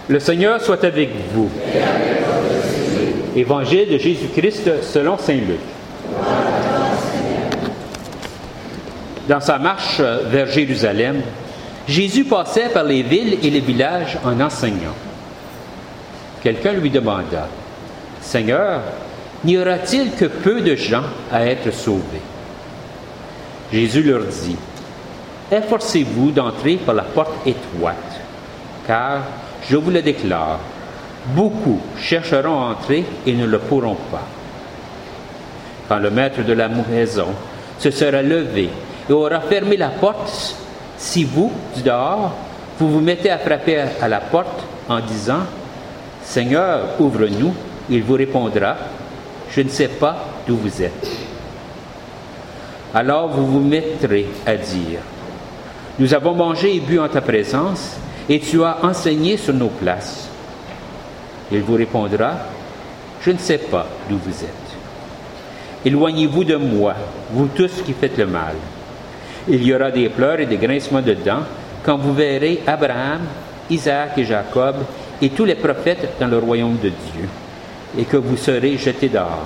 Le Seigneur soit avec vous. Évangile de Jésus-Christ selon saint Luc. Dans sa marche vers Jérusalem, Jésus passait par les villes et les villages en enseignant. Quelqu'un lui demanda, « Seigneur, n'y aura-t-il que peu de gens à être sauvés? » Jésus leur dit, « Efforcez-vous d'entrer par la porte étroite, car, je vous le déclare, beaucoup chercheront à entrer et ne le pourront pas. Quand le maître de la maison se sera levé et aura fermé la porte, si vous, du dehors, vous vous mettez à frapper à la porte en disant, « Seigneur, ouvre-nous », il vous répondra, « Je ne sais pas d'où vous êtes. » Alors vous vous mettrez à dire, « Nous avons mangé et bu en ta présence, et tu as enseigné sur nos places. » Il vous répondra, « Je ne sais pas d'où vous êtes. Éloignez-vous de moi, vous tous qui faites le mal. » Il y aura des pleurs et des grincements de dents quand vous verrez Abraham, Isaac et Jacob et tous les prophètes dans le royaume de Dieu, et que vous serez jetés dehors.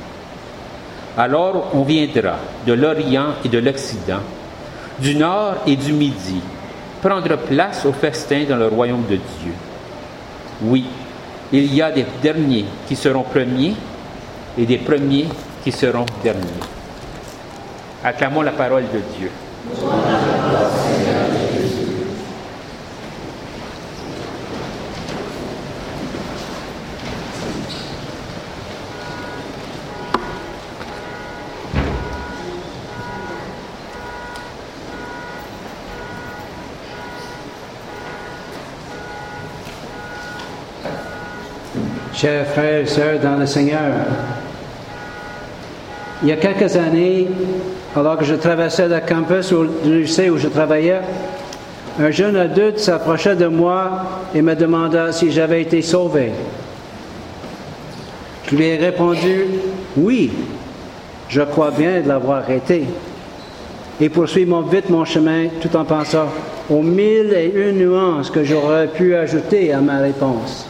Alors on viendra de l'Orient et de l'Occident, du Nord et du Midi, prendre place au festin dans le royaume de Dieu. Oui, il y a des derniers qui seront premiers et des premiers qui seront derniers. Acclamons la parole de Dieu. Chers frères et sœurs dans le Seigneur, il y a quelques années, alors que je traversais le campus du lycée où je travaillais, un jeune adulte s'approcha de moi et me demanda si j'avais été sauvé. Je lui ai répondu « Oui, je crois bien de l'avoir été » et poursuis vite mon chemin tout en pensant aux 1001 nuances que j'aurais pu ajouter à ma réponse.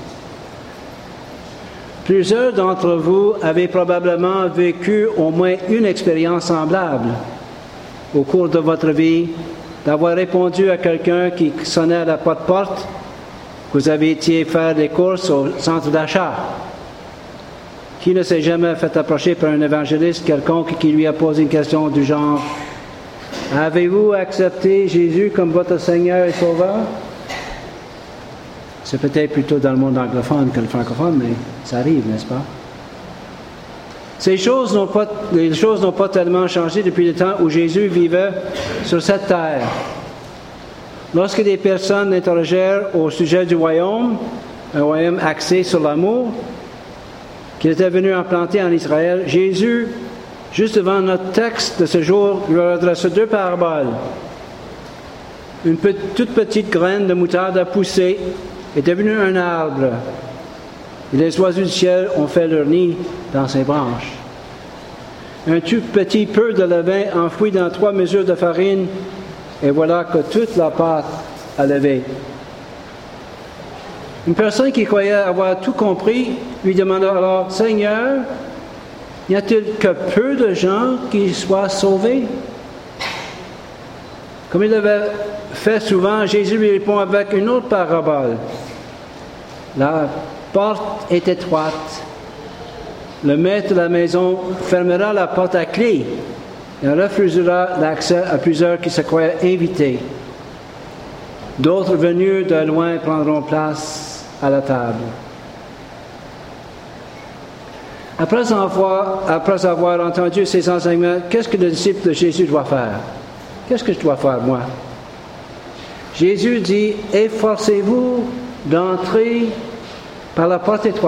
Plusieurs d'entre vous avaient probablement vécu au moins une expérience semblable au cours de votre vie, d'avoir répondu à quelqu'un qui sonnait à la porte, que vous avez été faire des courses au centre d'achat. Qui ne s'est jamais fait approcher par un évangéliste quelconque qui lui a posé une question du genre « Avez-vous accepté Jésus comme votre Seigneur et Sauveur? » C'est peut-être plutôt dans le monde anglophone que le francophone, mais ça arrive, n'est-ce pas? Les choses n'ont pas tellement changé depuis le temps où Jésus vivait sur cette terre. Lorsque des personnes l'interrogèrent au sujet du royaume, un royaume axé sur l'amour, qu'il était venu implanter en Israël, Jésus, juste devant notre texte de ce jour, leur adresse deux paraboles. Une toute petite graine de moutarde a poussé, est devenu un arbre, et les oiseaux du ciel ont fait leur nid dans ses branches. Un tout petit peu de levain enfoui dans 3 mesures de farine, et voilà que toute la pâte a levé. Une personne qui croyait avoir tout compris lui demanda alors, « Seigneur, n'y a-t-il que peu de gens qui soient sauvés? » Comme il l'avait fait souvent, Jésus lui répond avec une autre parabole. La porte est étroite. Le maître de la maison fermera la porte à clé et refusera l'accès à plusieurs qui se croient invités. D'autres venus de loin prendront place à la table. Après avoir entendu ces enseignements, qu'est-ce que le disciple de Jésus doit faire? Qu'est-ce que je dois faire, moi? Jésus dit, « Efforcez-vous d'entrer par la porte étroite. »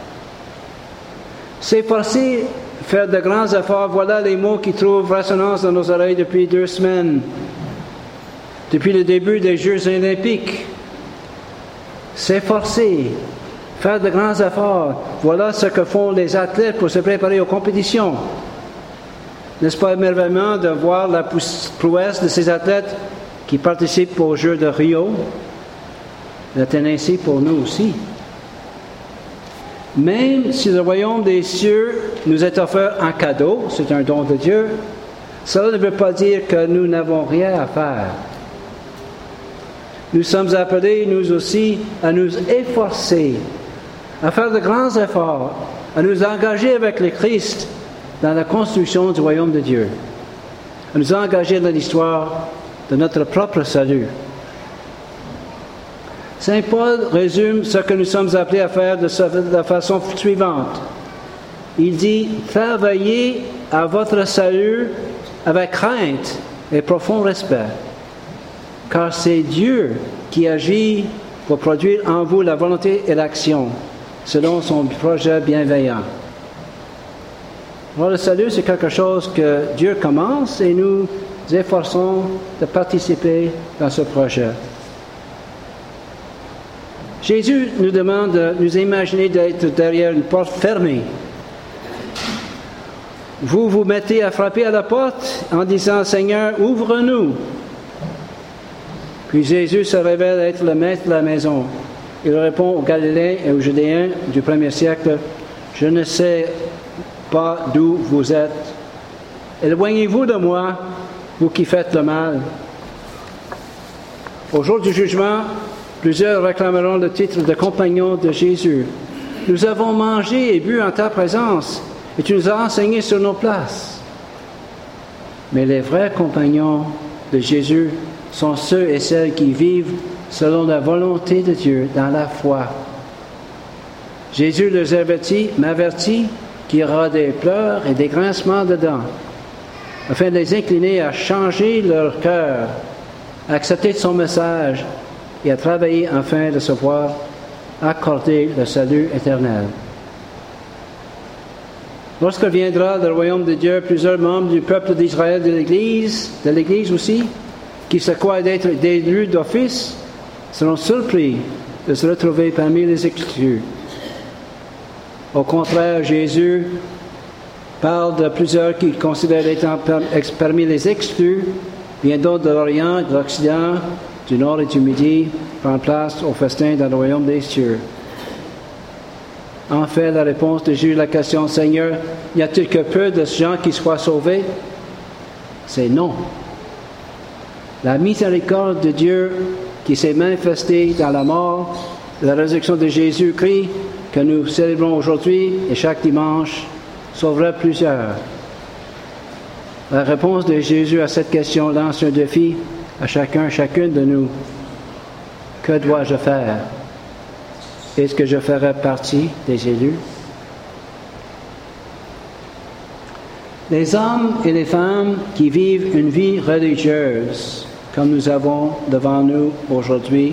S'efforcer, faire de grands efforts, voilà les mots qui trouvent résonance dans nos oreilles depuis 2 semaines, depuis le début des Jeux olympiques. S'efforcer, faire de grands efforts, voilà ce que font les athlètes pour se préparer aux compétitions. N'est-ce pas émerveillement de voir la prouesse de ces athlètes qui participent aux Jeux de Rio? Il est ainsi pour nous aussi. Même si le royaume des cieux nous est offert en cadeau, c'est un don de Dieu, cela ne veut pas dire que nous n'avons rien à faire. Nous sommes appelés, nous aussi, à nous efforcer, à faire de grands efforts, à nous engager avec le Christ dans la construction du royaume de Dieu, à nous engager dans l'histoire de notre propre salut. Saint Paul résume ce que nous sommes appelés à faire de la façon suivante. Il dit « Travaillez à votre salut avec crainte et profond respect, car c'est Dieu qui agit pour produire en vous la volonté et l'action, selon son projet bienveillant. » Alors le salut, c'est quelque chose que Dieu commence et nous efforçons de participer dans ce projet. Jésus nous demande de nous imaginer d'être derrière une porte fermée. Vous vous mettez à frapper à la porte en disant « Seigneur, ouvre-nous ». Puis Jésus se révèle être le maître de la maison. Il répond aux Galiléens et aux Judéens du premier siècle « Je ne sais pas d'où vous êtes. Éloignez-vous de moi, vous qui faites le mal. » Au jour du jugement, plusieurs réclameront le titre de compagnons de Jésus. Nous avons mangé et bu en ta présence, et tu nous as enseigné sur nos places. Mais les vrais compagnons de Jésus sont ceux et celles qui vivent selon la volonté de Dieu dans la foi. Jésus m'avertit qu'il y aura des pleurs et des grincements de dents, afin de les incliner à changer leur cœur, à accepter son message et à travailler afin de se voir accorder le salut éternel. Lorsque viendra le royaume de Dieu, plusieurs membres du peuple d'Israël, de l'Église aussi, qui se croient d'être des élus d'office, seront surpris de se retrouver parmi les exclus. Au contraire, Jésus parle de plusieurs qu'il considère étant parmi les exclus, bien d'autres de l'Orient, de l'Occident, du Nord et du Midi, prennent place au festin dans le royaume des cieux. En fait, la réponse de Jésus à la question « Seigneur, y a-t-il que peu de gens qui soient sauvés ?» C'est non. La miséricorde de Dieu qui s'est manifestée dans la mort, la résurrection de Jésus-Christ que nous célébrons aujourd'hui et chaque dimanche, sauvera plusieurs. La réponse de Jésus à cette question lance un défi à chacune de nous. Que dois-je faire? Est-ce que je ferai partie des élus? Les hommes et les femmes qui vivent une vie religieuse, comme nous avons devant nous aujourd'hui,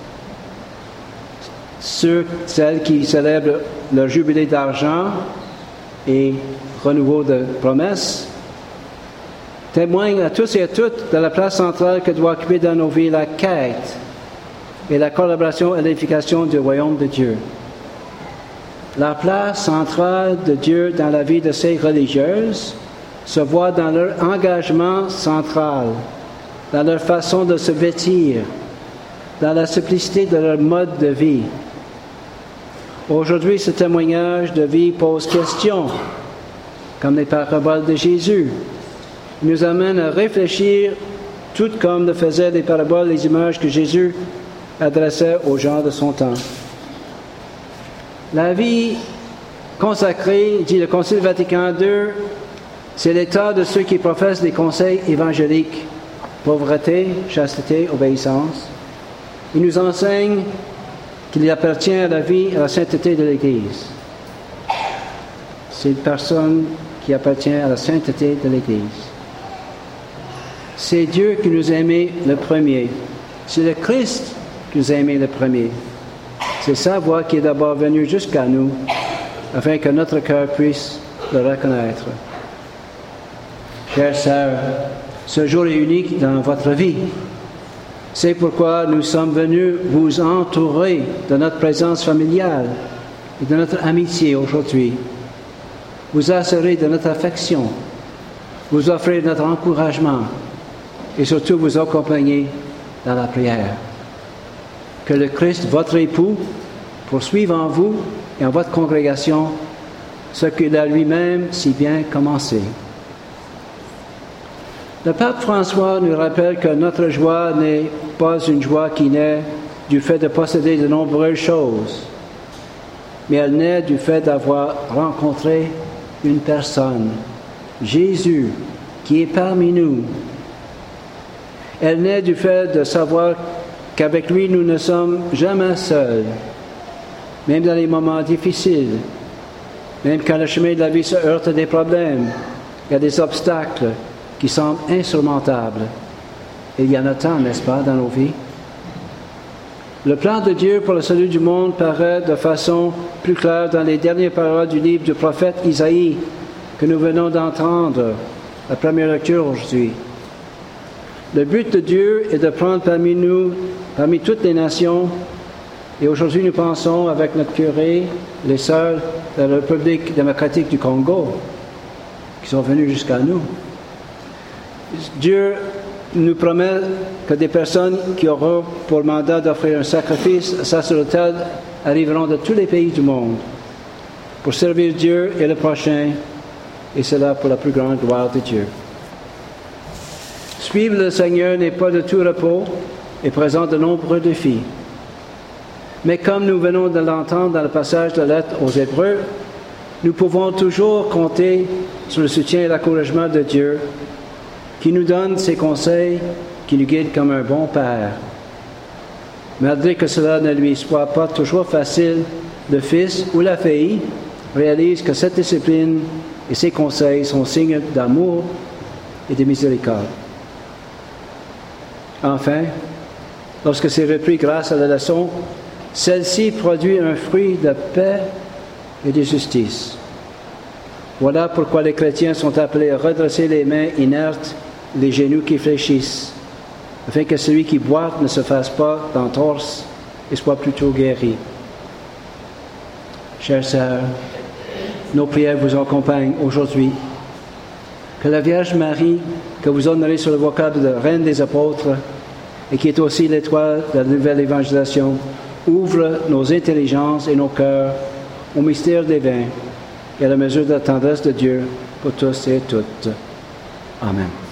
celles qui célèbrent leur jubilé d'argent et renouveau de promesses, témoignent à tous et à toutes de la place centrale que doit occuper dans nos vies la quête et la collaboration et l'édification du royaume de Dieu. La place centrale de Dieu dans la vie de ces religieuses se voit dans leur engagement central, dans leur façon de se vêtir, dans la simplicité de leur mode de vie. Aujourd'hui, ce témoignage de vie pose question, comme les paraboles de Jésus. Il nous amène à réfléchir, tout comme le faisaient les paraboles, les images que Jésus adressait aux gens de son temps. La vie consacrée, dit le Concile Vatican II, c'est l'état de ceux qui professent les conseils évangéliques, pauvreté, chasteté, obéissance. Il nous enseigne qu'il appartient à la vie et à la sainteté de l'Église. C'est une personne qui appartient à la sainteté de l'Église. C'est Dieu qui nous a aimés le premier. C'est le Christ qui nous a aimés le premier. C'est sa voix qui est d'abord venue jusqu'à nous, afin que notre cœur puisse le reconnaître. Chères sœurs, ce jour est unique dans votre vie. C'est pourquoi nous sommes venus vous entourer de notre présence familiale et de notre amitié aujourd'hui. Vous assurer de notre affection, vous offrir notre encouragement et surtout vous accompagner dans la prière. que le Christ, votre époux, poursuive en vous et en votre congrégation ce qu'il a lui-même si bien commencé. Le pape François nous rappelle que notre joie n'est pas une joie qui naît du fait de posséder de nombreuses choses, mais elle naît du fait d'avoir rencontré une personne, Jésus, qui est parmi nous. Elle naît du fait de savoir qu'avec lui, nous ne sommes jamais seuls, même dans les moments difficiles, même quand le chemin de la vie se heurte à des problèmes, il y a des obstacles qui semblent insurmontables. Et il y en a tant, n'est-ce pas, dans nos vies? Le plan de Dieu pour le salut du monde paraît de façon plus claire dans les dernières paroles du livre du prophète Isaïe que nous venons d'entendre, la première lecture aujourd'hui. Le but de Dieu est de prendre parmi nous, parmi toutes les nations, et aujourd'hui nous pensons avec notre curé, les sœurs de la République démocratique du Congo, qui sont venus jusqu'à nous. Dieu nous promet que des personnes qui auront pour mandat d'offrir un sacrifice sacerdotal arriveront de tous les pays du monde pour servir Dieu et le prochain, et cela pour la plus grande gloire de Dieu. Suivre le Seigneur n'est pas de tout repos et présente de nombreux défis. Mais comme nous venons de l'entendre dans le passage de la lettre aux Hébreux, nous pouvons toujours compter sur le soutien et l'encouragement de Dieu qui nous donne ses conseils, qui nous guide comme un bon père. Malgré que cela ne lui soit pas toujours facile, le fils ou la fille réalise que cette discipline et ses conseils sont signes d'amour et de miséricorde. Enfin, lorsque c'est repris grâce à la leçon, celle-ci produit un fruit de paix et de justice. Voilà pourquoi les chrétiens sont appelés à redresser les mains inertes, les genoux qui fléchissent, afin que celui qui boite ne se fasse pas d'entorse et soit plutôt guéri. Chères sœurs, nos prières vous accompagnent aujourd'hui. Que la Vierge Marie, que vous honorez sur le vocable de Reine des Apôtres, et qui est aussi l'étoile de la nouvelle évangélisation, ouvre nos intelligences et nos cœurs au mystère divin et à la mesure de la tendresse de Dieu pour tous et toutes. Amen.